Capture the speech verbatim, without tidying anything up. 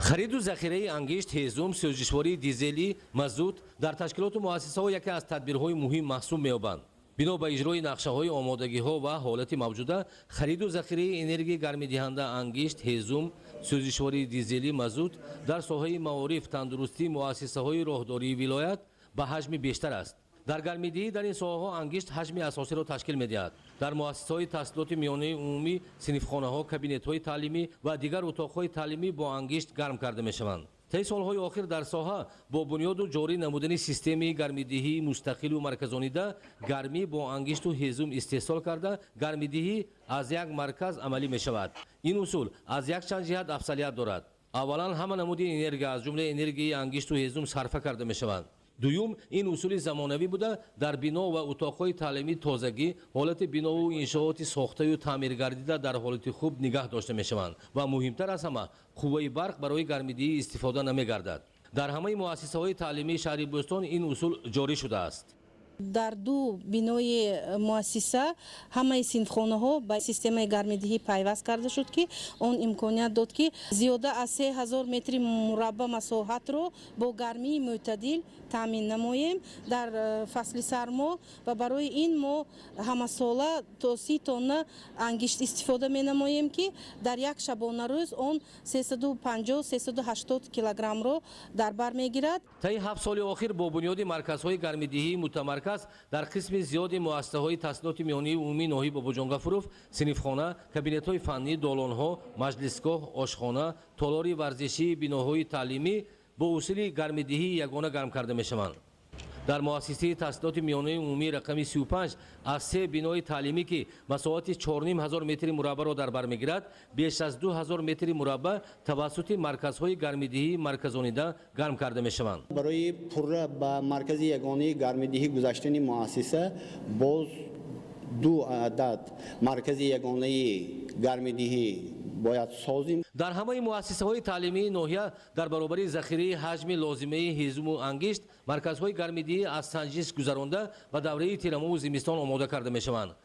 خرید و ذخیره انگشت، هیزم، سوزشواری دیزلی، مازوت در تشکیلات و مؤسسه‌ها یکی از تدبیرهای مهم محسوب می‌یابند. بنا به اجرای نقشه‌های آمادگی‌ها و حالت موجوده، خرید و ذخیره انرژی گرمی‌دهنده انگشت، هیزم، سوزشواری دیزلی، مازوت در ساحه معارف، تندرستی، مؤسسه‌های راهداری ولایت به حجم بیشتر است. در گرمیدهی در این ساحه‌ها انگشت حجم اساسی را تشکیل می‌دهد. در مؤسسه‌های تحصیلات میانه عمومی، صنفخانه‌ها، کابینت‌های تعلیمی و دیگر اتاق‌های تعلیمی با انگشت گرم کرده می‌شوند. طی سالهای آخر در ساحه با بنیاد و جاری نمودن سیستمی گرمیدهی مستقل و مرکزانیده گرمی با انگشت و هیزم استحصال کرده گرمیدهی از یک مرکز عملی می‌شود. این اصول از یک چند جهت افضلیت دارد. اولا همه نمود انرژی از جمله انرژی انگشت و هیزم صرف کرده می‌شوند. دوم این اصول زمانوی بوده در بنا و اتاقهای تعلیمی تازگی حالت بنا و انشاءات ساخته و تعمیر گردیده در حالت خوب نگاه داشته می‌شوند و مهمتر از همه قوه برق برای گرمیدهی استفاده نمی‌گردد. در همه مؤسسه‌های تعلیمی شهر بوستان این اصول جاری شده است. در دو بینای مؤسسه همه صنفخانه‌ها با سیستم گرمیدهی پیوست کرده شد که اون امکانیت داد که زیاده از سه هزار متر مربع مساحت رو با گرمی معتدل تامین نماییم در فصل سرما و برای این ما همه ساله تا سی تن انگشت استفاده می نماییم که در یک شبانه روز اون سیصد و پنجاه سیصد و هشتاد کیلوگرم رو در بر میگیرد. طی هفت سال اخیر با بنیاد مرکزهای گرمیدهی متمرکز در قسم زیادی مؤسسه‌های تحصیلات میانی عمومی ناحیه باباجانگفروف، صنفخانه، کابینت‌های فنی، دالان‌ها، مجلسگاه، آشخانه، تالار ورزشی، بناهای تعلیمی با اصول گرمیدهی یگانه گرم کرده می‌شوند. در مؤسسه تحصیلات میانه عمومی رقم سی و پنج از سه بنای تعلیمی که مساحت چهار و نیم هزار متر مربع را در بر میگیرد، بیش از دو هزار متر مربع توسط مرکزهای گرمیدهی مرکزانیده گرم کرده میشوند. برای پوره به مرکز یگانه گرمیدهی گذاشتن مؤسسه باز دو عدد مرکز یگانه گرمیدهی باید سازیم. در همه مؤسسه‌های تعلیمی ناحیه در برابر ذخیره حجم لازمه هیزم و انگشت مرکزهای گرمیدهی از سنجش گذرانده و دوره تیرمو و زمستان آماده کرده میشوند.